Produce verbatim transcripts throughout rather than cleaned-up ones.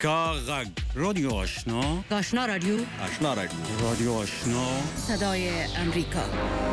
کاغذ رادیو آشنا آشنا رادیو آشنا رادیو رادیو آشنا صدای امریکا.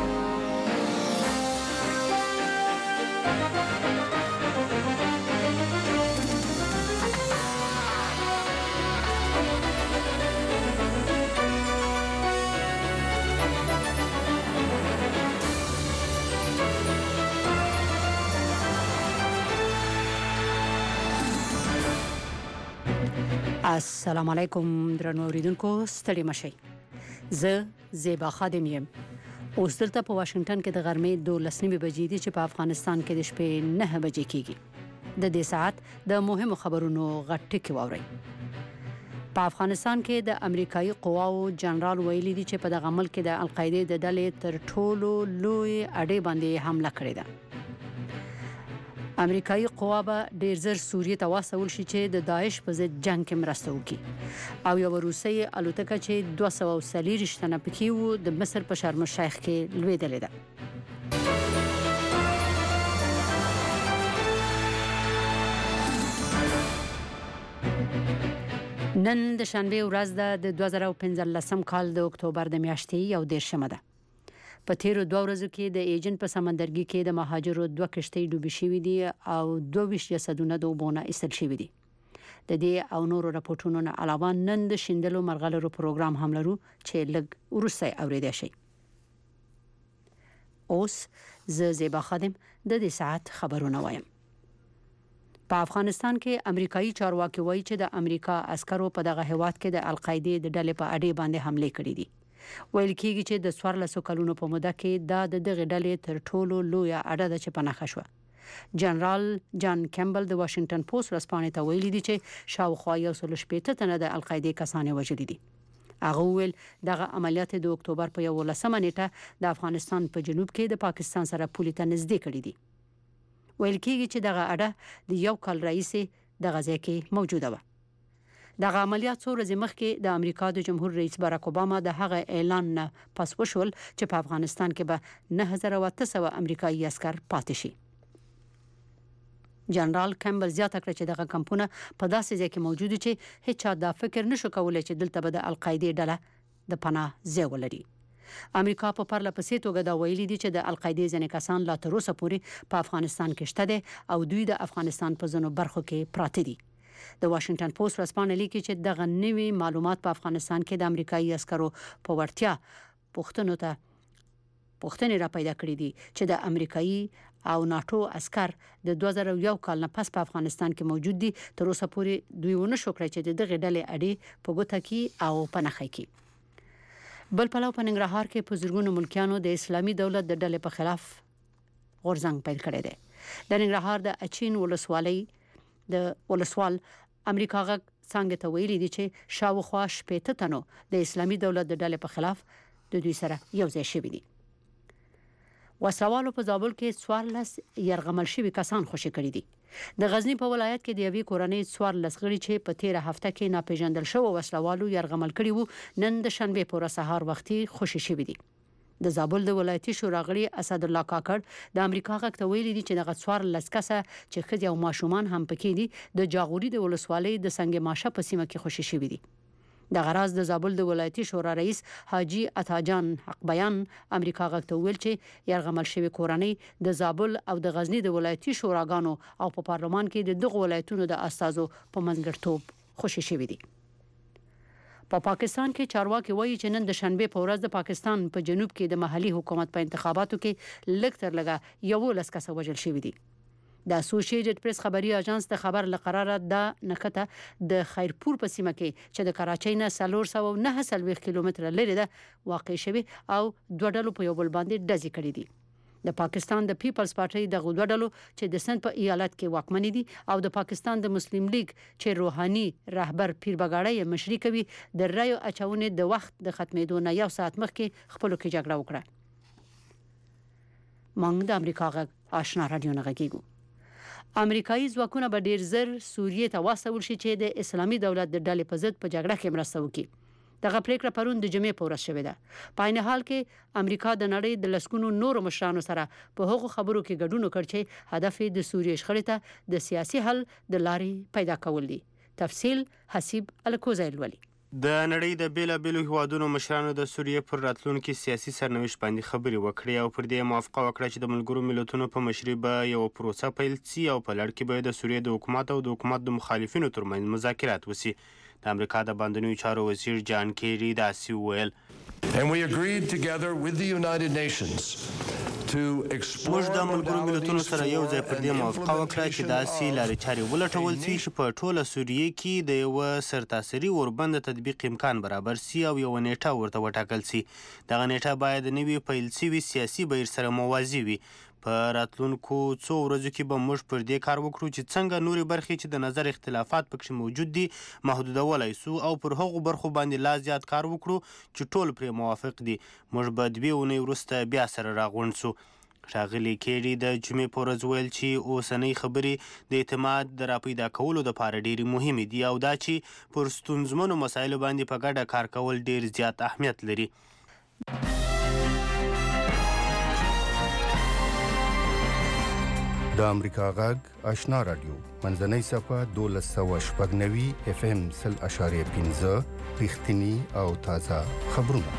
السلام علیکم درنو اوریدونکو، ستړي مشئ. زه زیبا خادم یم. اوس دلته په واشنگټن کې د غرمې دولس نیمې بجې دي چې په افغانستان کې د شپې نه بجې کېږي. د دې ساعت د مهمو خبرونو غټ ټکي واورئ. په افغانستان کې د امریکایي قواو جنرال ویلي دي چې په دغه ملک کې د القاعده د ډلې تر ټولو لوی اډې باندې حمله کړې ده. امریکایي قوا به ډیر زر سوریې ته واستول شي چې د داعش په ضد جنگ کې مرسته وکړي. او یو روسي الوتکه چې دوه سوه او څلوېښت تنه پکې وو د مصر په شرم الشیخ کې لوېدلې ده. نن د شنبه ورځ ده د دوه زره پنځلسم کال د اکتوبر د میاشتې یو دېرشمه ده. په تیرو دوه ورځو کې د ایجن په سمندرګي کې د مهاجرو دوه کشتۍ ډوبې شوې دي او دوه ویشت جسدونه د اوبو نه ایستل شوي دي. د دې او نورو راپورټونو نه علاوه نن د شیندلو مرغلرو پروګرام هم لرو چې لږ وروسته اوریدای شئ. اوس زه زیبا خادم د دې ساعت خبرونه وایم. په افغانستان کې امریکایي چارواکي وایي چې د امریکا عسکرو په دغه هیواد کې د القاعده د ډلې په اډې باندې حمله کړې دي. ویل کېږي چې د څوارلسو کلونو په موده کې دا د دغه ډلې تر ټولو لوی اډه ده چې پناه شوه. جنرال جان کیمبل د واشنگټن پوسټ ورځپاڼې ته ویلي دي چې شاوخوا یو سل شپېته تنه د القاعده کسان وژلي دي. هغه ویل دغه عملیات د اکتوبر په یولسمه نیټه د افغانستان په جنوب کې د پاکستان سره پولې ته نږدې کړي دي. ویل کېږي چې دغه اډه د یو کال راهیسې د غزا کې موجوده وه. دغه عملیات څو ورځې مخکې د امریکا د جمهور رئیس باراک اوباما د هغه اعلان نه پس وشول چې په افغانستان کې به نه هزار او اته سوه امریکایي عسکر پاتې شي. جنرال کیمبل زیاته کړه چې دغه کمپونه په داسې ځای کې موجود دي چې هیڅ دا فکر نشو کولای چې دلته به د القاعده ډله د پناه ځای ولري. امریکا په پرله پسې توګه دا ویلي دي چې د القاعده ځینې کسان لا تر اوسه پورې په افغانستان کې شته دي او دوی د افغانستان په ځینو برخو کې پراته دي. د واشنگټن پوسټ ورځپاڼه لیکي چې دغه نوي معلومات په افغانستان کې د امریکایي عسکرو په ورتیا پوښتنو ته پوښتنې را پیدا کړې دي چې د امریکایي او ناتو عسكر د دوه زره یو کال نه پس په افغانستان کې موجود دي. تر اوسه پورې دوی ونه شو کړی چې دغه ډلې اډې په ګوته کې او په نخښه کې. بل پلو په ننګرهار کې په زرګونو ملکیانو د اسلامي دولت د ډلې په خلاف غورځنګ پیل کړی دی. د ننګرهار د اچین ولسوالۍ د ولسوال امریکا غږ څنګه ته ویلي دي چې شاوخوا شپېته تنو د اسلامي دولت د ډلې په خلاف د دوی سره یو ځای شوي دي. وسوالو په زابل کې څوارلس یرغمل شوي کسان خوشي کړي دي. د غزنی په ولایت کې د یوې کورنۍ څوارلس غړي چې په تیره هفته کې ناپېژندل شوو وسلوالو یرغمل کړي وو نن د شنبې په ورځ سهار وختي خوشي شوي دي. د زابل د ولایتي شورا غړي اسد الله کاکړ د امریکا غږ ته ویلي دي چې دغه څوارلس کسه چې ښځې او ماشومان هم پکې دي د جاغوري د ولسوالۍ د سنگ ماشه په سیمه کې خوشي شوي دي. د غراز د زابل د ولایتي شورا رئیس حاجی عطاجان حق بیان امریکا غږ ته ویل چې یرغمل شوی کورنۍ د زابل او د غزنی د ولایتي شوراګانو او په پارلمان کې د دغه ولایتونو د استازو په منځګړیتوب خوشي شوي دي. په پا پاکستان کې چارواکي وایي چې نن د شنبې په ورځ د پاکستان په جنوب کې د محلي حکومت په انتخاباتو کې لږ تر لږه یولس کسه وژل شوي دي. د اسوسییټډ پریس خبري اژانس د خبر لقراره د نکته د خیرپور په سیمه کې چې د کراچۍ نه څلور سوه او نهه څلوېښت کیلومتره لرې ده واقع شوی او دوه ډلو په یو بل باندې ډزې کړې دي. د پاکستان د پیپلز پارټي د غوډه ډلو چې د سند په ایالت کې واکمن دي او د پاکستان د مسلم لیگ چې روحاني رهبر پیر بګاړی مشري کوي د رایو اچونې د وخت د ختمېدو نه یو ساعت مخکې خپل کې جګړه وکړه. موږ د امریکا غږ آشنا رادیو نه غږیږو. امریکایي ځواکونه به ډیر زر سوریې ته واستول شي چې د اسلامي دولت د ډلې په ضد په جګړه کې مرسته وکړي. دغه پریکړه پرون د جمعې په ورځ شوې ده. په عین حال کې امریکا د نړۍ د لسګونو نورو مشرانو سره په هغو خبرو کې ګډون وکړ چې هدف یې د سوریې شخړې ته د سیاسي حل د لارې پیدا کول دي. تفصیل حسیب الکوزی لولي. د نړۍ د بیلابیلو هیوادونو مشرانو د سوریې پر راتلونکي سیاسي سرنوشت باندې خبرې وکړې او پر دې موافقه وکړه چې د ملګرو ملتونو په مشرۍ به یوه پروسه پیل شي او په لړ کې به د سوریې د حکومت او د حکومت د مخالفینو ترمنځ مذاکرات وشي. د امریکا د باندنیو چارو وزیر جان کیری داسې وویل. And we agreed together with the United Nations to explore موږ د ملګرو ملتونو سره یو ځای پر دې موافقه وکړه چې داسې لارې چارې ولټول شي چې په ټوله سوریې کې د یوه سرتاسري اوربند تطبیق امکان برابر شي او یوه نیټه ورته وټاکل شي. دغه نیټه باید د نوي پیل شوي سیاسي بهیر سره موازي وي. په راتلونکو څو ورځو کې به موږ پر دې کار وکړو چې څنګه نورې برخې چې د نظر اختلافات پکې موجود دي محدودولی سو او پر هغو برخو باندې لا زیات کار وکړو چې ټول پرې موافق دي. موږ به دوې اونۍ وروسته بیا سره راغونډ سو. ښاغلي کیری د جمعې په ورځ ویل چې اوسنۍ خبرې د اعتماد د راپیدا کولو دپاره ډېرې مهمې دي او دا چې پر ستونزمنو مسایلو باندې په ګډه کار کول ډېر زیات اهمیت لري. د امریکا غږ آشنا رادیو منځنۍ صفحه دولس سوه شپږ نوي اف ام سل اشاریه پنځه رښتیني او تازه خبرونه.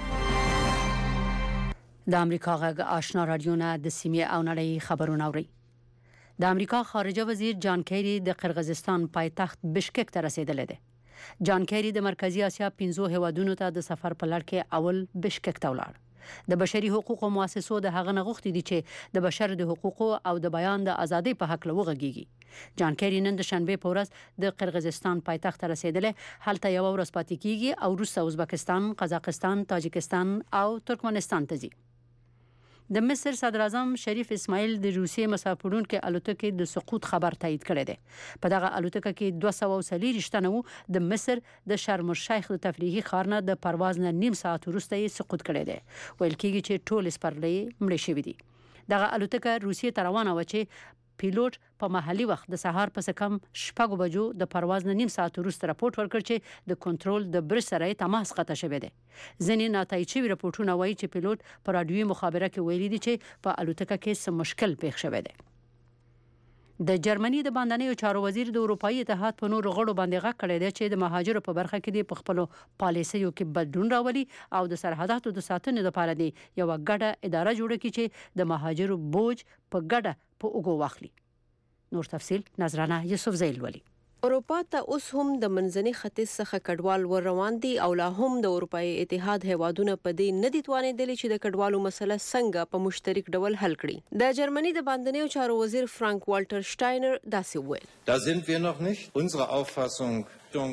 د امریکا غږ آشنا رادیو نه د سیمې او نړۍ خبرونه اوري. د امریکا خارجه وزیر جان کیری د قرغیزستان پایتخت بشکک ته رسیدلی دی. جان کیری د مرکزی اسیا پنځو هیوادونو ته د سفر په لړ کې اول بشکک ته ولاړ. د بشري حقوقو مؤسسو د هغه نه غوښتي دي چې د بشر د حقوقو او د بیان د ازادۍ په حق لوغږیږي. جان کیری نن د شنبه په ورځ د قرغیزستان پایتخت ته رسیدلی. هلته یو ورځ پاتې کیږي او وروسته ازبکستان، قزاقستان، تاجکستان او ترکمنستان ته ځي. د مصر صدر اعظم شریف اسماعیل د روسیې مسافرونکو الوتکې د سقوط خبر تایید کړی دی. په دغه الوتکه کې دوه سوه او څلوېښت تنه وو. د مصر د شرم الشیخ د تفریحي ښار نه د پرواز نه نیم ساعت وروسته یې سقوط کړی دی. ویل کېږي چې ټول سپرلۍ مړې شوي دي. دغه الوتکه روسیې ته روانه وه چې پیلوټ په محلي وخت د سهار په کم شپږو بجو د پرواز نه نیم ساعت وروسته راپورټ ورکړ چې د کنټرول د برج سره تماس قطع شوی دی. ځینې ناتایید شوي راپورټونه وایي چې پیلوټ په راډیوي مخابره کې ویلي دي چې په الوتکه کې څه مشکل پیښ شوی دی. د جرمني د باندنیو چارو وزیر د اروپایي اتحاد په نورو غړو باندې غږ کړی دی چې د مهاجرو په برخه کې د خپلو پالیسیو کې بدلون راولي او د سرحداتو د ساتنې لپاره دی یوه ګډه اداره جوړه کړي چې د مهاجرو بوج په ګډه په اوږو واخلي. نور تفصیل نظرانه یوسفزی لولي. اروپا ته اوس هم د منځني ختیځ څخه کډوال ور روان دي او لا هم د اروپایي اتحاد هیوادونه په دې نه دي توانېدلي چې د کډوالو مسله څنګه په مشترک ډول حل کړي. د جرمني د باندنیو چارو وزیر فرانک والټر شټاینر داسې وویل. Da sind wir noch nicht. Unsere Auffassung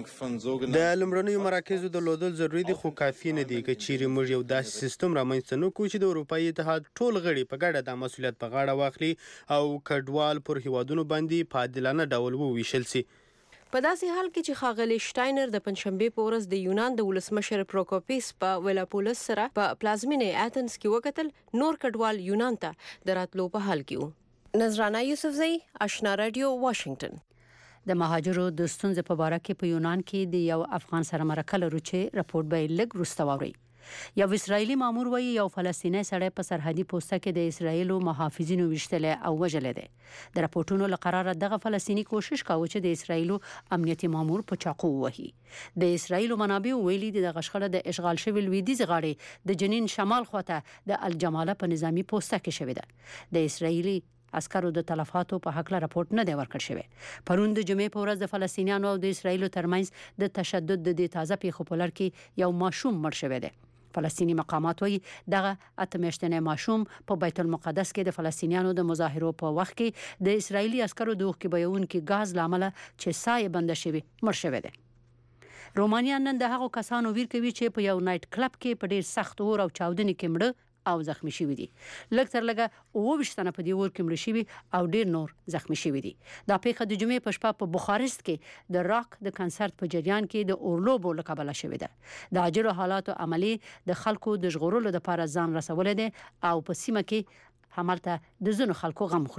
د لومړنیو مراکزو درلودل ضروري دي خو کافي نه دي که چیرې موږ یو داسې سیستم رامنځته نه کړو چې د اروپایي اتحاد ټول غړي په ګډه دا مسؤلیت په غاړه واخلي او کډوال پر هیوادونو باندې په عادلانه ډول وویشل سي. په داسې حال کې چې ښاغلي شټاینر د پنځشنبې په ورځ د یونان د ولسمشر پروکوپیس په ویلاپولس سره په پلازمینې ایتنز کې وکتل، نور کډوال یونان ته د راتلو په حال کې وو. نظرانه یوسفزی، آشنا رادیو، واشنگټن. د مهاجرو د ستونزې په باره کې په یونان کې د یو افغان سره مرکه لرو چې راپورټ به لږ وروسته واورئ. یو اسرائیلي مامور وایي یو فلسطینی سړی په سرحدي پوسته کې د اسرائیلو محافظینو ویشتلی او وژلی دی. د راپورټونو له قراره دغه فلسطیني کوشش کاوه چې د اسرائیلو امنیتي مامور په چاقو ووهي. د اسرائیلو منابعو ویلي دي دغه شخړه د اشغال شوي لویدیځې غاړې د جنین شمال خواته د الجماله په نظامي پوسته کې شوې ده. د اسرائیلي عسکرو د تلفاتو په حق له راپورټ نه دی ورکړ شوی. پرون د جمعې په ورځ د فلسطینیانو او د اسرائیلو ترمنځ د تشدد د دې تازه پیښو په لړ کې یو ماشوم مړ شوی دی. فلسطینی مقامات وایي دغه اته میاشتنی ماشوم په بیت المقدس کې د فلسطینیانو د مظاهرو په وخت کې د اسرائیلي عسکرو د اوښکې بهوونکي ګاز له امله چې ساه یې بنده شوې مړ شوی دی. رومانیا نن د هغو کسانو ویر کوي چې په یو نایټ کلب کې په ډیر سخت اور او چاودنې کې مړه او زخمی شوي دي. لږ تر لږه اووه ویشت تنه په دې اور کې مړه شوي او ډیر نور زخمی شوي دي. دا پیښه د جمعې په شپه په بخارست کې د راک د کنسرت په جریان کې د اورلوبو له کبله شوې ده. د عاجلو حالاتو عملي د خلکو د ژغورلو لپاره ځان رسولی دی او په سیمه کې همالته د ځینو خلکو غم خوري.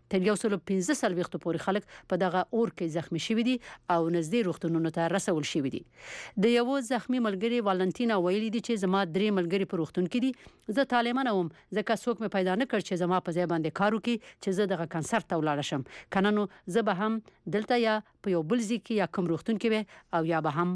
تر یو سل پنځه څلوېښت پورې خلک په دغه اور کې زخمی شوي دي او نږدې روغتونونو ته رسول شوي دي. د یو زخمی ملګری والنتینا ویلي دي چې زما درې ملګری په روغتون کې دي. زه طالبانه وم ځکه څوک مې پیدا نه کړ چې زما په ځای باندې کار وکړي چې زه دغه کنسرت ته ولاړ شم. کنه نو زه به هم دلته یا په یو بل ځای کې یا کوم روغتون کې او یا به هم